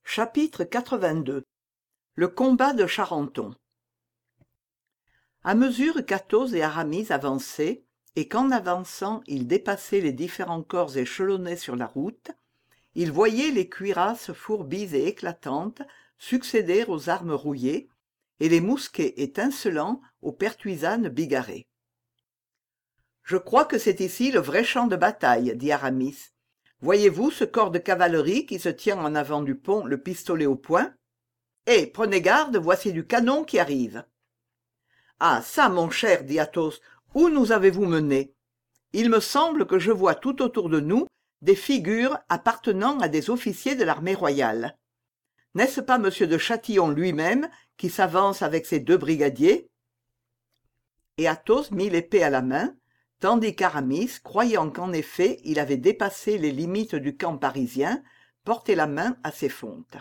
Chapitre 82. Le combat de Charenton. À mesure qu'Athos et Aramis avançaient, et qu'en avançant ils dépassaient les différents corps échelonnés sur la route, ils voyaient les cuirasses fourbies et éclatantes succéder aux armes rouillées, et les mousquets étincelants aux pertuisanes bigarrées. « Je crois que c'est ici le vrai champ de bataille, dit Aramis. Voyez-vous ce corps de cavalerie qui se tient en avant du pont, le pistolet au poing? Eh, prenez garde, voici du canon qui arrive. Ah ça, mon cher, dit Athos, où nous avez-vous menés? Il me semble que je vois tout autour de nous des figures appartenant à des officiers de l'armée royale. N'est-ce pas monsieur de Châtillon lui-même qui s'avance avec ses 2 brigadiers? Et Athos mit l'épée à la main, tandis qu'Aramis, croyant qu'en effet il avait dépassé les limites du camp parisien, portait la main à ses fontes.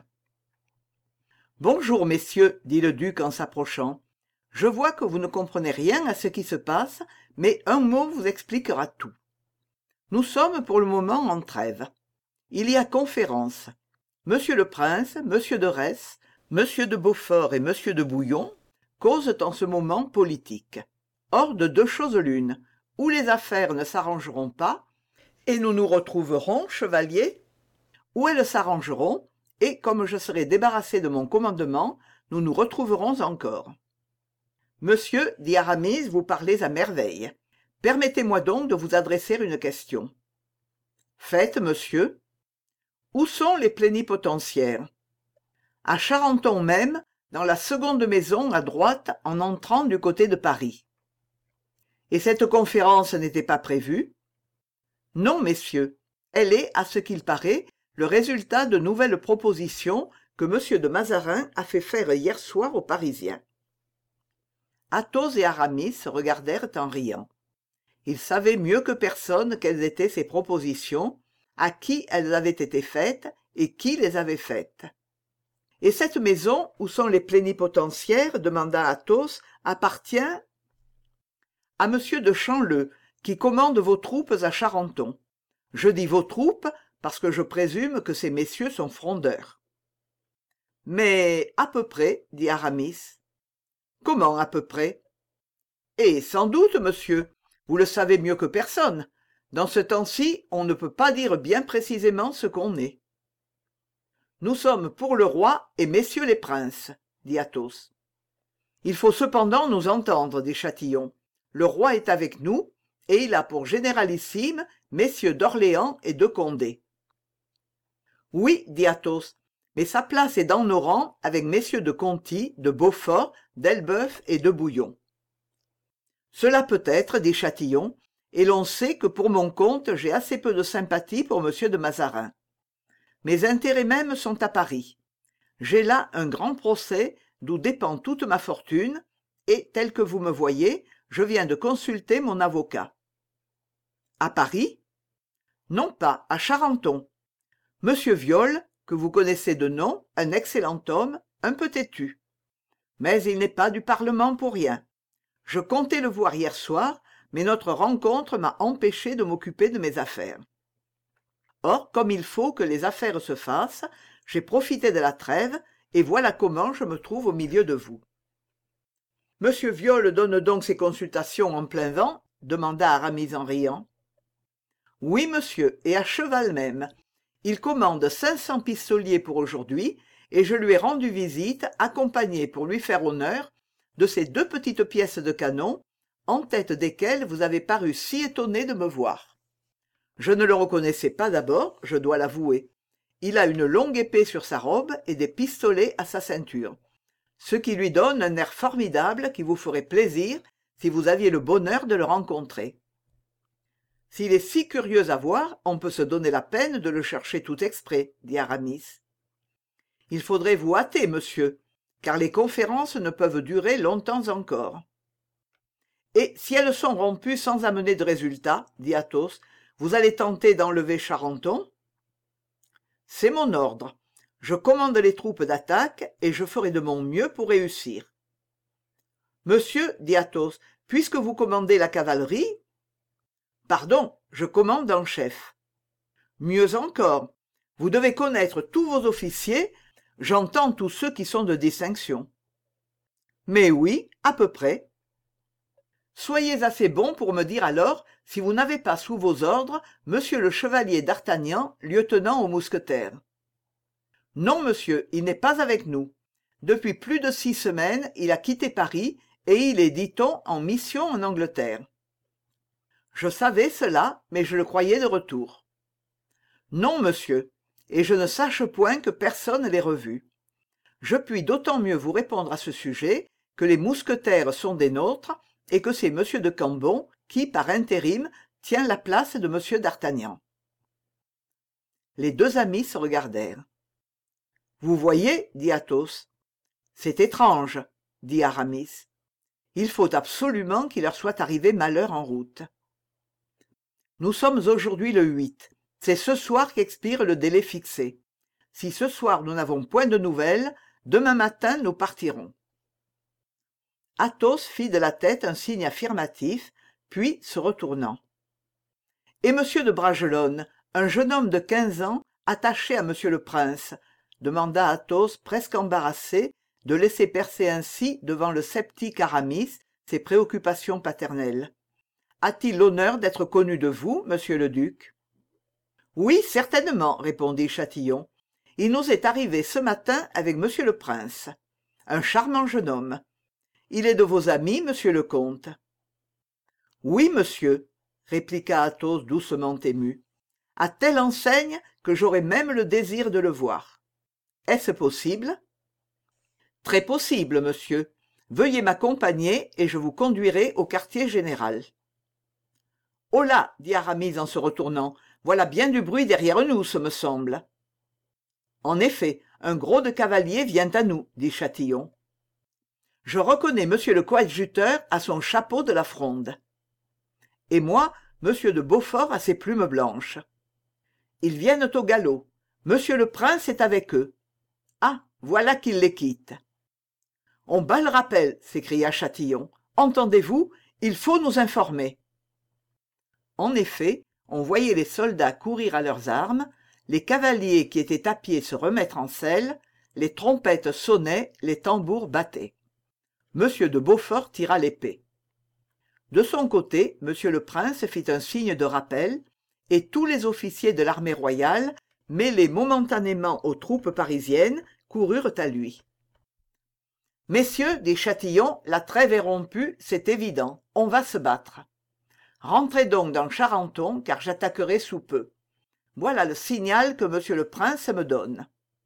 « Bonjour, messieurs, dit le duc en s'approchant. Je vois que vous ne comprenez rien à ce qui se passe, mais un mot vous expliquera tout. Nous sommes pour le moment en trêve. Il y a conférence. Monsieur le prince, monsieur de Retz, monsieur de Beaufort et monsieur de Bouillon causent en ce moment politique. Or, de 2 choses l'une, ou les affaires ne s'arrangeront pas, et nous nous retrouverons, chevaliers, ou elles s'arrangeront, et comme je serai débarrassé de mon commandement, nous nous retrouverons encore. Monsieur, dit Aramis, vous parlez à merveille. Permettez-moi donc de vous adresser une question. Faites, monsieur. Où sont les plénipotentiaires? À Charenton même, dans la seconde maison à droite en entrant du côté de Paris. Et cette conférence n'était pas prévue? Non, messieurs, elle est, à ce qu'il paraît, le résultat de nouvelles propositions que M. de Mazarin a fait faire hier soir aux Parisiens. Athos et Aramis se regardèrent en riant. Ils savaient mieux que personne quelles étaient ces propositions, à qui elles avaient été faites et qui les avait faites. « Et cette maison, où sont les plénipotentiaires, demanda Athos, appartient à M. de Chanleu, qui commande vos troupes à Charenton. Je dis vos troupes parce que je présume que ces messieurs sont frondeurs. »« Mais à peu près, dit Aramis. »« Comment à peu près ?»« Et sans doute, monsieur, vous le savez mieux que personne. Dans ce temps-ci, on ne peut pas dire bien précisément ce qu'on est. »« Nous sommes pour le roi et messieurs les princes, dit Athos. Il faut cependant nous entendre, dit Châtillon. Le roi est avec nous, et il a pour généralissime messieurs d'Orléans et de Condé. Oui, dit Athos, mais sa place est dans nos rangs avec messieurs de Conti, de Beaufort, d'Elbeuf et de Bouillon. Cela peut être, dit Châtillon, et l'on sait que pour mon compte j'ai assez peu de sympathie pour monsieur de Mazarin. Mes intérêts mêmes sont à Paris. J'ai là un grand procès d'où dépend toute ma fortune, et, tel que vous me voyez, je viens de consulter mon avocat. À Paris? Non pas, à Charenton. Monsieur Viole, que vous connaissez de nom, un excellent homme, un peu têtu. Mais il n'est pas du Parlement pour rien. Je comptais le voir hier soir, mais notre rencontre m'a empêché de m'occuper de mes affaires. Or, comme il faut que les affaires se fassent, j'ai profité de la trêve, et voilà comment je me trouve au milieu de vous. Monsieur Viole donne donc ses consultations en plein vent? Demanda Aramis en riant. Oui, monsieur, et à cheval même. Il commande 500 pistoliers pour aujourd'hui, et je lui ai rendu visite, accompagné pour lui faire honneur de ces 2 petites pièces de canon, en tête desquelles vous avez paru si étonné de me voir. Je ne le reconnaissais pas d'abord, je dois l'avouer. Il a une longue épée sur sa robe et des pistolets à sa ceinture, ce qui lui donne un air formidable qui vous ferait plaisir si vous aviez le bonheur de le rencontrer. S'il est si curieux à voir, on peut se donner la peine de le chercher tout exprès, dit Aramis. Il faudrait vous hâter, monsieur, car les conférences ne peuvent durer longtemps encore. Et si elles sont rompues sans amener de résultat, dit Athos, vous allez tenter d'enlever Charenton? C'est mon ordre. Je commande les troupes d'attaque et je ferai de mon mieux pour réussir. Monsieur, dit Athos, puisque vous commandez la cavalerie? Pardon, je commande en chef. Mieux encore, vous devez connaître tous vos officiers, J'entends tous ceux qui sont de distinction. Mais oui, à peu près. Soyez assez bon pour me dire alors si vous n'avez pas sous vos ordres monsieur le chevalier d'Artagnan, lieutenant aux mousquetaires. Non, monsieur, il n'est pas avec nous. Depuis plus de 6 semaines, il a quitté Paris et il est, dit-on, en mission en Angleterre. Je savais cela, mais je le croyais de retour. Non, monsieur, et je ne sache point que personne l'ait revu. Je puis d'autant mieux vous répondre à ce sujet que les mousquetaires sont des nôtres et que c'est monsieur de Cambon qui, par intérim, tient la place de monsieur d'Artagnan. Les deux amis se regardèrent. Vous voyez, dit Athos. C'est étrange, dit Aramis. Il faut absolument qu'il leur soit arrivé malheur en route. Nous sommes aujourd'hui le 8. C'est ce soir qu'expire le délai fixé. Si ce soir nous n'avons point de nouvelles, demain matin nous partirons. Athos fit de la tête un signe affirmatif, puis se retournant. Et monsieur de Bragelonne, un jeune homme de 15 ans, attaché à monsieur le prince, demanda Athos presque embarrassé de laisser percer ainsi devant le sceptique Aramis ses préoccupations paternelles. A-t-il l'honneur d'être connu de vous, monsieur le duc? Oui, certainement, répondit Chatillon. Il nous est arrivé ce matin avec monsieur le prince. Un charmant jeune homme. Il est de vos amis, monsieur le comte? Oui, monsieur, répliqua Athos doucement ému, à telle enseigne que j'aurais même le désir de le voir. Est-ce possible? Très possible, monsieur. Veuillez m'accompagner et je vous conduirai au quartier général. Holà, dit Aramis en se retournant, voilà bien du bruit derrière nous, ce me semble. En effet, un gros de cavaliers vient à nous, dit Chatillon. Je reconnais monsieur le coadjuteur à son chapeau de la fronde. Et moi, monsieur de Beaufort à ses plumes blanches. Ils viennent au galop. Monsieur le prince est avec eux. Ah, voilà qu'il les quitte. On bat le rappel, s'écria Chatillon. Entendez-vous, il faut nous informer. En effet, on voyait les soldats courir à leurs armes, les cavaliers qui étaient à pied se remettre en selle, les trompettes sonnaient, les tambours battaient. Monsieur de Beaufort tira l'épée. De son côté, monsieur le prince fit un signe de rappel, et tous les officiers de l'armée royale, mêlés momentanément aux troupes parisiennes, coururent à lui. Messieurs, dit Chatillon, la trêve est rompue, c'est évident, on va se battre. Rentrez donc dans Charenton, car j'attaquerai sous peu. Voilà le signal que monsieur le prince me donne.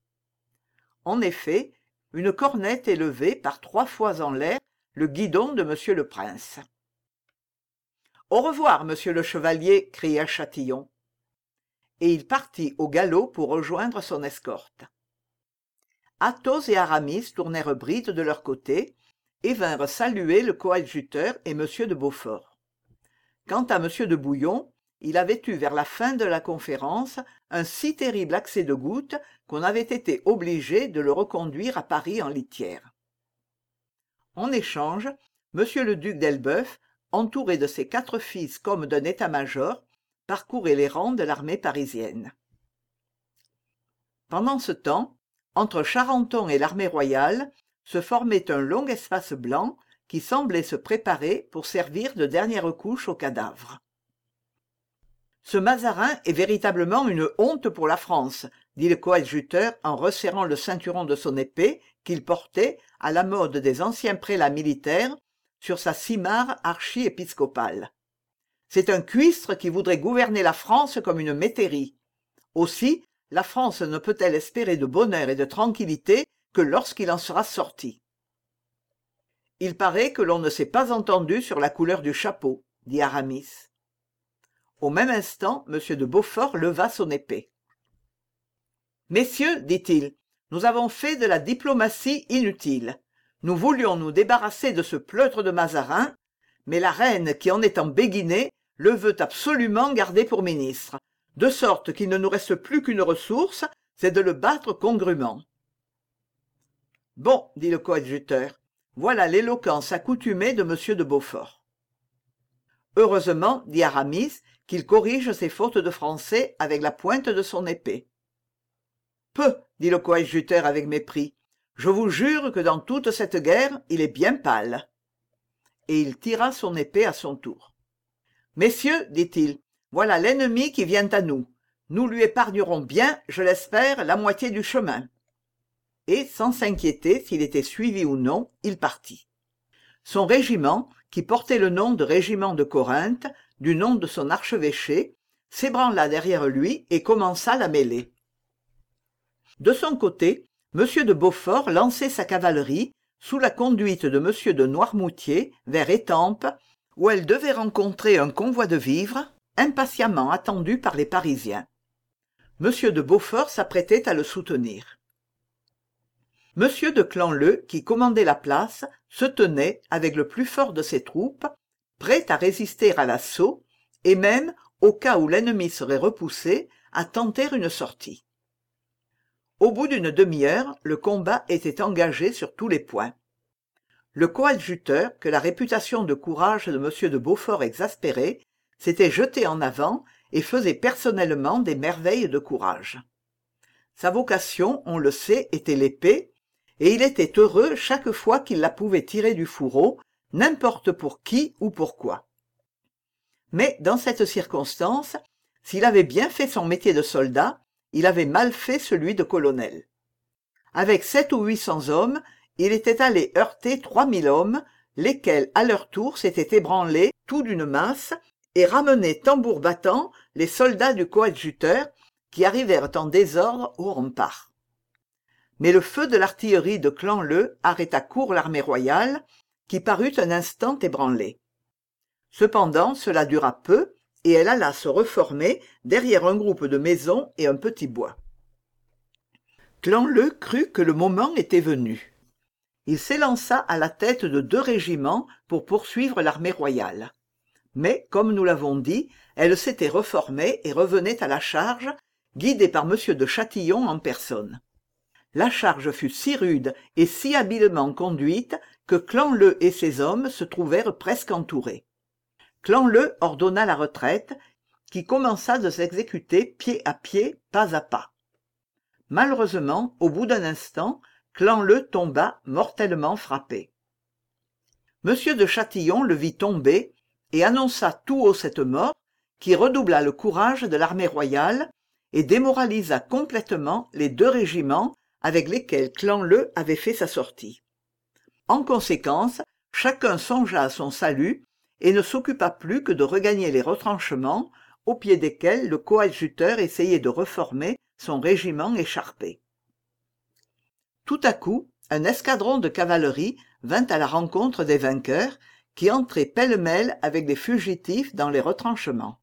En effet, une cornette élevait par 3 fois en l'air le guidon de monsieur le prince. Au revoir, monsieur le chevalier, cria Chatillon. Et il partit au galop pour rejoindre son escorte. Athos et Aramis tournèrent bride de leur côté et vinrent saluer le coadjuteur et monsieur de Beaufort. Quant à monsieur de Bouillon, il avait eu vers la fin de la conférence un si terrible accès de goutte qu'on avait été obligé de le reconduire à Paris en litière. En échange, monsieur le duc d'Elbeuf, entouré de ses 4 fils comme d'un état-major, parcourait les rangs de l'armée parisienne. Pendant ce temps, entre Charenton et l'armée royale, se formait un long espace blanc qui semblait se préparer pour servir de dernière couche aux cadavres. Ce Mazarin est véritablement une honte pour la France, dit le coadjuteur en resserrant le ceinturon de son épée qu'il portait, à la mode des anciens prélats militaires, sur sa simarre archi-épiscopale. C'est un cuistre qui voudrait gouverner la France comme une métairie. Aussi, la France ne peut-elle espérer de bonheur et de tranquillité que lorsqu'il en sera sorti. Il paraît que l'on ne s'est pas entendu sur la couleur du chapeau, dit Aramis. Au même instant, m de Beaufort leva son épée. Messieurs, dit-il, nous avons fait de la diplomatie inutile. Nous voulions nous débarrasser de ce pleutre de Mazarin, mais la reine qui en est embéguinée le veut absolument garder pour ministre, de sorte qu'il ne nous reste plus qu'une ressource, c'est de le battre congrument. Bon, dit le coadjuteur, voilà l'éloquence accoutumée de m de Beaufort. Heureusement, dit Aramis, qu'il corrige ses fautes de français avec la pointe de son épée. Peu, dit le coadjuteur avec mépris. Je vous jure que dans toute cette guerre, il est bien pâle. Et il tira son épée à son tour. Messieurs, dit-il, voilà l'ennemi qui vient à nous. Nous lui épargnerons bien, je l'espère, la moitié du chemin. Et, sans s'inquiéter s'il était suivi ou non, il partit. Son régiment, qui portait le nom de régiment de Corinthe, du nom de son archevêché, s'ébranla derrière lui et commença la mêlée. De son côté, M. de Beaufort lançait sa cavalerie, sous la conduite de M. de Noirmoutier, vers Étampes, où elle devait rencontrer un convoi de vivres, impatiemment attendu par les Parisiens. M. de Beaufort s'apprêtait à le soutenir. M. de Clanleu, qui commandait la place, se tenait, avec le plus fort de ses troupes, prêt à résister à l'assaut, et même, au cas où l'ennemi serait repoussé, à tenter une sortie. Au bout d'une demi-heure, le combat était engagé sur tous les points. Le coadjuteur, que la réputation de courage de M. de Beaufort exaspérait, s'était jeté en avant et faisait personnellement des merveilles de courage. Sa vocation, on le sait, était l'épée, et il était heureux chaque fois qu'il la pouvait tirer du fourreau, n'importe pour qui ou pourquoi. Mais dans cette circonstance, s'il avait bien fait son métier de soldat, il avait mal fait celui de colonel. Avec 700 ou 800 hommes, il était allé heurter 3000 hommes, lesquels, à leur tour, s'étaient ébranlés, tout d'une masse, et ramenaient tambour battant les soldats du coadjuteur, qui arrivèrent en désordre au rempart. Mais le feu de l'artillerie de Clanleu arrêta court l'armée royale, qui parut un instant ébranlée. Cependant, cela dura peu, et elle alla se reformer derrière un groupe de maisons et un petit bois. Clanleu crut que le moment était venu. Il s'élança à la tête de 2 régiments pour poursuivre l'armée royale. Mais, comme nous l'avons dit, elle s'était reformée et revenait à la charge, guidée par M. de Châtillon en personne. La charge fut si rude et si habilement conduite que Clanleu et ses hommes se trouvèrent presque entourés. Clanleu ordonna la retraite, qui commença de s'exécuter pied à pied, pas à pas. Malheureusement, au bout d'un instant, Clanleu tomba mortellement frappé. M. de Châtillon le vit tomber et annonça tout haut cette mort, qui redoubla le courage de l'armée royale et démoralisa complètement les 2 régiments avec lesquels Clanleu avait fait sa sortie. En conséquence, chacun songea à son salut et ne s'occupa plus que de regagner les retranchements, au pied desquels le coadjuteur essayait de reformer son régiment écharpé. Tout à coup, un escadron de cavalerie vint à la rencontre des vainqueurs, qui entraient pêle-mêle avec les fugitifs dans les retranchements.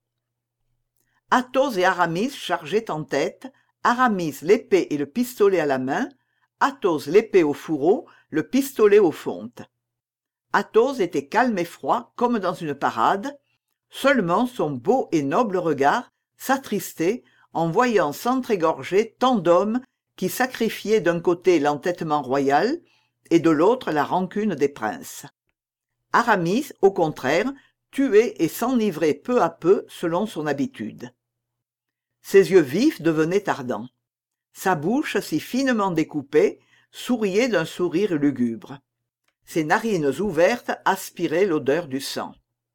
Athos et Aramis chargeaient en tête, Aramis l'épée et le pistolet à la main, Athos l'épée au fourreau, le pistolet aux fontes. Athos était calme et froid comme dans une parade, seulement son beau et noble regard s'attristait en voyant s'entr'égorger tant d'hommes qui sacrifiaient d'un côté l'entêtement royal et de l'autre la rancune des princes. Aramis, au contraire, tuait et s'enivrait peu à peu selon son habitude. Ses yeux vifs devenaient ardents. Sa bouche, si finement découpée, souriait d'un sourire lugubre. Ses narines ouvertes aspiraient l'odeur du sang.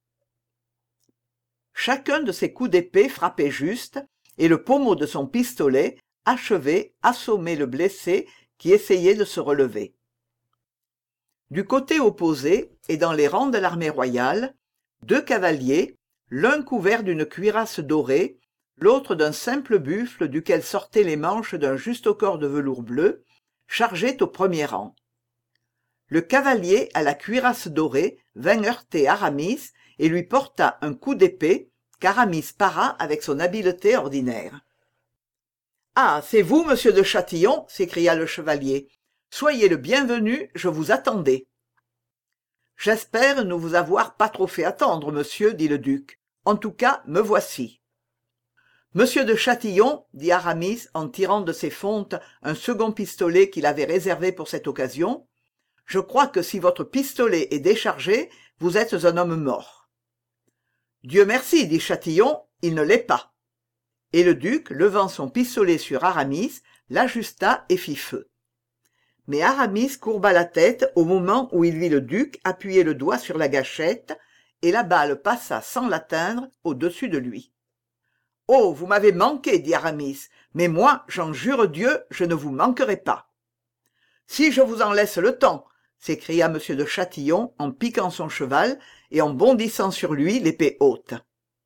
Chacun de ses coups d'épée frappait juste, et le pommeau de son pistolet achevait, assommait le blessé qui essayait de se relever. Du côté opposé, et dans les rangs de l'armée royale, 2 cavaliers, l'un couvert d'une cuirasse dorée, l'autre d'un simple buffle duquel sortaient les manches d'un juste corps de velours bleu, chargeaient au premier rang. Le cavalier à la cuirasse dorée vint heurter Aramis et lui porta un coup d'épée qu'Aramis para avec son habileté ordinaire. « Ah, c'est vous, monsieur de Châtillon !» s'écria le chevalier. « Soyez le bienvenu, je vous attendais. »« J'espère ne vous avoir pas trop fait attendre, monsieur, dit le duc. En tout cas, me voici. »« Monsieur de Châtillon, dit Aramis en tirant de ses fontes un second pistolet qu'il avait réservé pour cette occasion, je crois que si votre pistolet est déchargé, vous êtes un homme mort. »« Dieu merci, dit Châtillon, il ne l'est pas. » Et le duc, levant son pistolet sur Aramis, l'ajusta et fit feu. Mais Aramis courba la tête au moment où il vit le duc appuyer le doigt sur la gâchette, et la balle passa sans l'atteindre au-dessus de lui. « Oh, vous m'avez manqué, dit Aramis, mais moi, j'en jure Dieu, je ne vous manquerai pas. »« Si je vous en laisse le temps, » s'écria M. de Châtillon en piquant son cheval et en bondissant sur lui l'épée haute.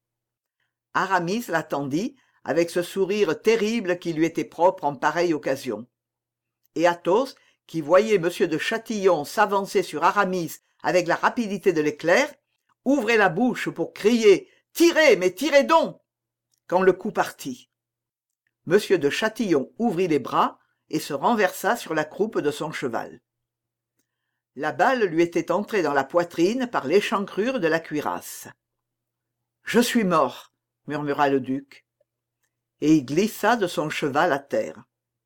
Aramis l'attendit, avec ce sourire terrible qui lui était propre en pareille occasion. Et Athos, qui voyait M. de Châtillon s'avancer sur Aramis avec la rapidité de l'éclair, ouvrait la bouche pour crier « Tirez, mais tirez donc !» quand le coup partit. M. de Châtillon ouvrit les bras et se renversa sur la croupe de son cheval. La balle lui était entrée dans la poitrine par l'échancrure de la cuirasse. « Je suis mort !» murmura le duc. Et il glissa de son cheval à terre.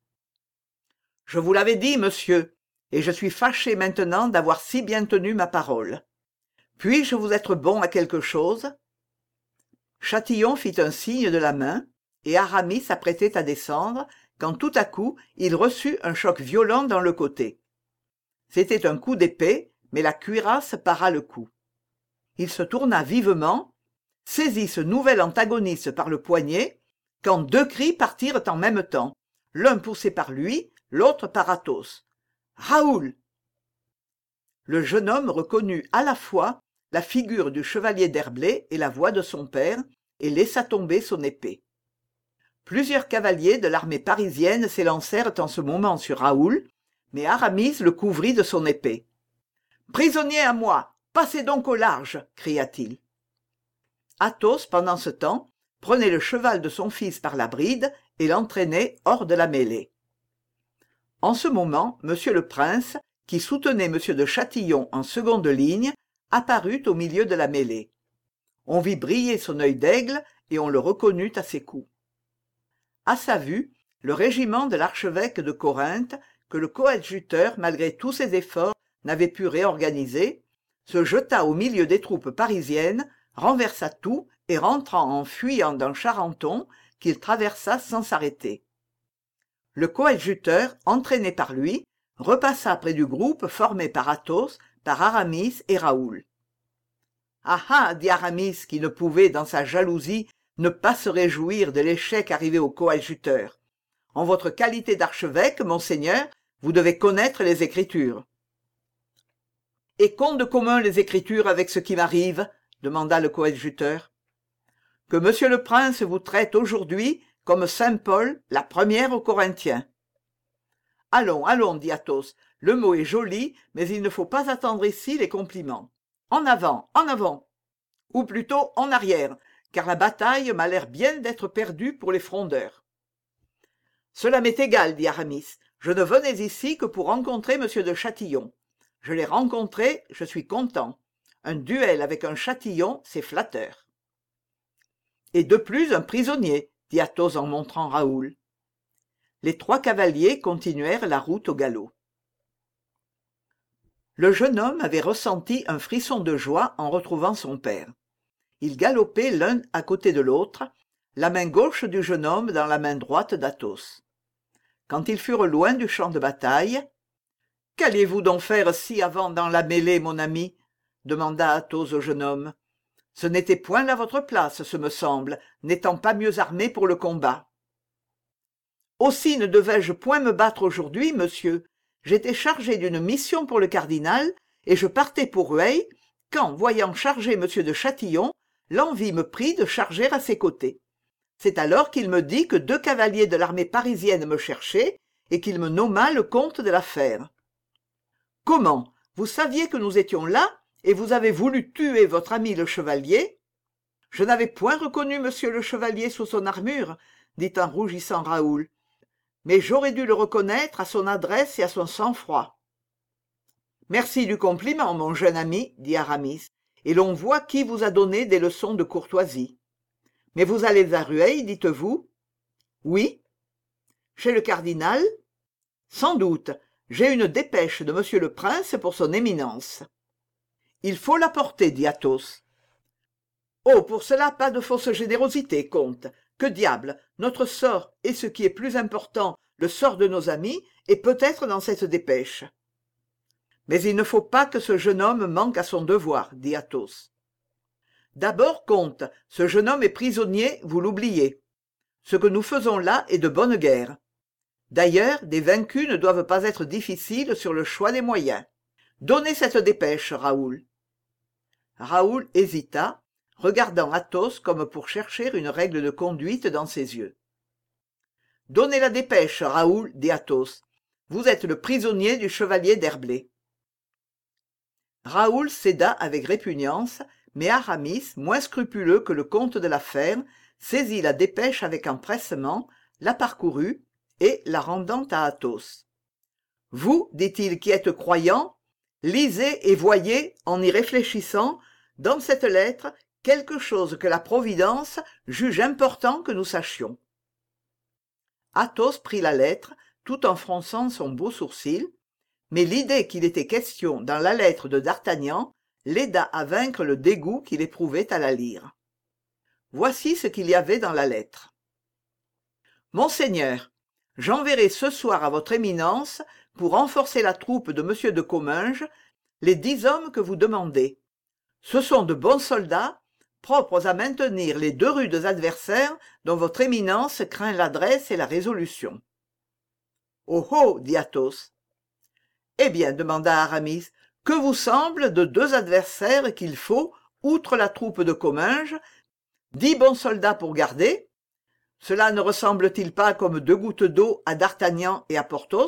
« Je vous l'avais dit, monsieur, et je suis fâché maintenant d'avoir si bien tenu ma parole. Puis-je vous être bon à quelque chose ?» Châtillon fit un signe de la main, et Aramis s'apprêtait à descendre, quand tout à coup il reçut un choc violent dans le côté. C'était un coup d'épée, mais la cuirasse para le coup. Il se tourna vivement, saisit ce nouvel antagoniste par le poignet, quand deux cris partirent en même temps, l'un poussé par lui, l'autre par Athos. « Raoul !» Le jeune homme reconnut à la fois la figure du chevalier d'Herblay et la voix de son père, et laissa tomber son épée. Plusieurs cavaliers de l'armée parisienne s'élancèrent en ce moment sur Raoul, mais Aramis le couvrit de son épée. « Prisonnier à moi, passez donc au large !» cria-t-il. Athos, pendant ce temps, prenait le cheval de son fils par la bride et l'entraînait hors de la mêlée. En ce moment, M. le Prince, qui soutenait M. de Châtillon en seconde ligne, apparut au milieu de la mêlée. On vit briller son œil d'aigle et on le reconnut à ses coups. À sa vue, le régiment de l'archevêque de Corinthe, que le coadjuteur, malgré tous ses efforts, n'avait pu réorganiser, se jeta au milieu des troupes parisiennes, renversa tout et rentra en fuyant dans Charenton, qu'il traversa sans s'arrêter. Le coadjuteur, entraîné par lui, repassa près du groupe formé par Athos, par Aramis et Raoul. « Ah ah !» dit Aramis, qui ne pouvait, dans sa jalousie, ne pas se réjouir de l'échec arrivé au coadjuteur. « En votre qualité d'archevêque, monseigneur, vous devez connaître les Écritures. »« Et qu'ont de commun les Écritures avec ce qui m'arrive ?» demanda le coadjuteur. « Que monsieur le prince vous traite aujourd'hui comme saint Paul, la première aux Corinthiens. »« Allons, allons, dit Athos, le mot est joli, mais il ne faut pas attendre ici les compliments. En avant, ou plutôt en arrière, car la bataille m'a l'air bien d'être perdue pour les frondeurs. »« Cela m'est égal, dit Aramis, je ne venais ici que pour rencontrer M. de Châtillon. Je l'ai rencontré, je suis content. Un duel avec un Châtillon, c'est flatteur. »« Et de plus un prisonnier, dit Athos en montrant Raoul. Les trois cavaliers continuèrent la route au galop. Le jeune homme avait ressenti un frisson de joie en retrouvant son père. Ils galopaient l'un à côté de l'autre, la main gauche du jeune homme dans la main droite d'Athos. Quand ils furent loin du champ de bataille, « Qu'alliez-vous donc faire si avant dans la mêlée, mon ami ?» demanda Athos au jeune homme. « Ce n'était point là votre place, ce me semble, n'étant pas mieux armé pour le combat. »« Aussi ne devais-je point me battre aujourd'hui, monsieur. J'étais chargé d'une mission pour le cardinal, et je partais pour Rueil, quand, voyant charger M. de Châtillon, l'envie me prit de charger à ses côtés. C'est alors qu'il me dit que 2 cavaliers de l'armée parisienne me cherchaient, et qu'il me nomma le comte de l'affaire. Comment? Vous saviez que nous étions là, et vous avez voulu tuer votre ami le chevalier? Je n'avais point reconnu monsieur le chevalier sous son armure, dit en rougissant Raoul. Mais j'aurais dû le reconnaître à son adresse et à son sang-froid. Merci du compliment, mon jeune ami, dit Aramis, et l'on voit qui vous a donné des leçons de courtoisie. Mais vous allez à Rueil, dites-vous? Oui. Chez le cardinal? Sans doute. J'ai une dépêche de monsieur le prince pour son éminence. Il faut l'apporter, dit Athos. Oh, pour cela, pas de fausse générosité, comte. Que diable, notre sort, et ce qui est plus important, le sort de nos amis, est peut-être dans cette dépêche. Mais il ne faut pas que ce jeune homme manque à son devoir, dit Athos. D'abord, comte, ce jeune homme est prisonnier, vous l'oubliez. Ce que nous faisons là est de bonne guerre. D'ailleurs, des vaincus ne doivent pas être difficiles sur le choix des moyens. Donnez cette dépêche, Raoul. Raoul hésita, regardant Athos comme pour chercher une règle de conduite dans ses yeux. « Donnez la dépêche, Raoul, dit Athos. Vous êtes le prisonnier du chevalier d'Herblay. » Raoul céda avec répugnance, mais Aramis, moins scrupuleux que le comte de la Fère, saisit la dépêche avec empressement, la parcourut et la rendant à Athos. « Vous, dit-il, qui êtes croyant, lisez et voyez, en y réfléchissant, dans cette lettre, quelque chose que la Providence juge important que nous sachions. » Athos prit la lettre, tout en fronçant son beau sourcil, mais l'idée qu'il était question dans la lettre de d'Artagnan l'aida à vaincre le dégoût qu'il éprouvait à la lire. Voici ce qu'il y avait dans la lettre. « Monseigneur, j'enverrai ce soir à votre éminence, pour renforcer la troupe de M. de Comminges, les 10 hommes que vous demandez. Ce sont de bons soldats, propres à maintenir les 2 rudes adversaires dont votre éminence craint l'adresse et la résolution. »« Oh oh !» dit Athos. « Eh bien, demanda Aramis, que vous semble de 2 adversaires qu'il faut, outre la troupe de Comminges, 10 bons soldats pour garder? Cela ne ressemble-t-il pas comme 2 gouttes d'eau à d'Artagnan et à Porthos? »«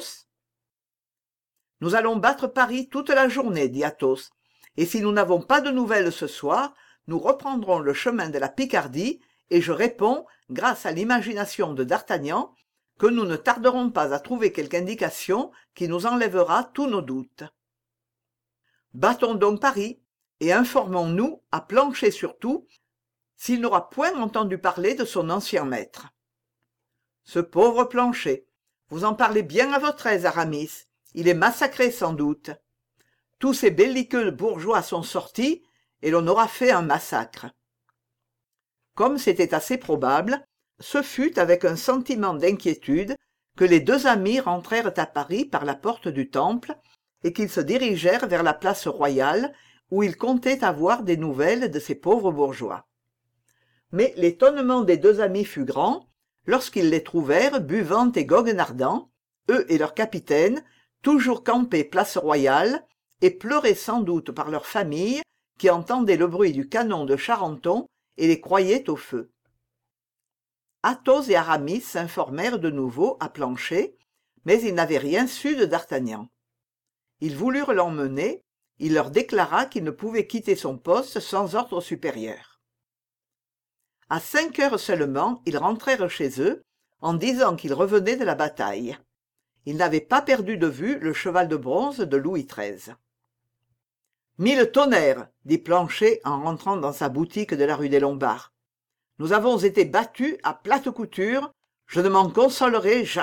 Nous allons battre Paris toute la journée, dit Athos, et si nous n'avons pas de nouvelles ce soir, nous reprendrons le chemin de la Picardie, et je réponds, grâce à l'imagination de d'Artagnan, que nous ne tarderons pas à trouver quelque indication qui nous enlèvera tous nos doutes. Battons donc Paris, et informons-nous, à Planchet surtout, s'il n'aura point entendu parler de son ancien maître. Ce pauvre Planchet, vous en parlez bien à votre aise, Aramis, il est massacré sans doute. Tous ces belliqueux bourgeois sont sortis, et l'on aura fait un massacre. » Comme c'était assez probable, ce fut avec un sentiment d'inquiétude que les 2 amis rentrèrent à Paris par la porte du Temple et qu'ils se dirigèrent vers la place royale où ils comptaient avoir des nouvelles de ces pauvres bourgeois. Mais l'étonnement des 2 amis fut grand lorsqu'ils les trouvèrent buvant et goguenardant, eux et leur capitaine, toujours campés place royale, et pleurés sans doute par leur famille qui entendait le bruit du canon de Charenton et les croyait au feu. Athos et Aramis s'informèrent de nouveau à Planchet, mais ils n'avaient rien su de d'Artagnan. Ils voulurent l'emmener, il leur déclara qu'il ne pouvait quitter son poste sans ordre supérieur. À 5 heures seulement, ils rentrèrent chez eux, en disant qu'ils revenaient de la bataille. Ils n'avaient pas perdu de vue le cheval de bronze de Louis XIII. « Mille tonnerres !» dit Planchet en rentrant dans sa boutique de la rue des Lombards. « Nous avons été battus à plate couture, je ne m'en consolerai jamais. »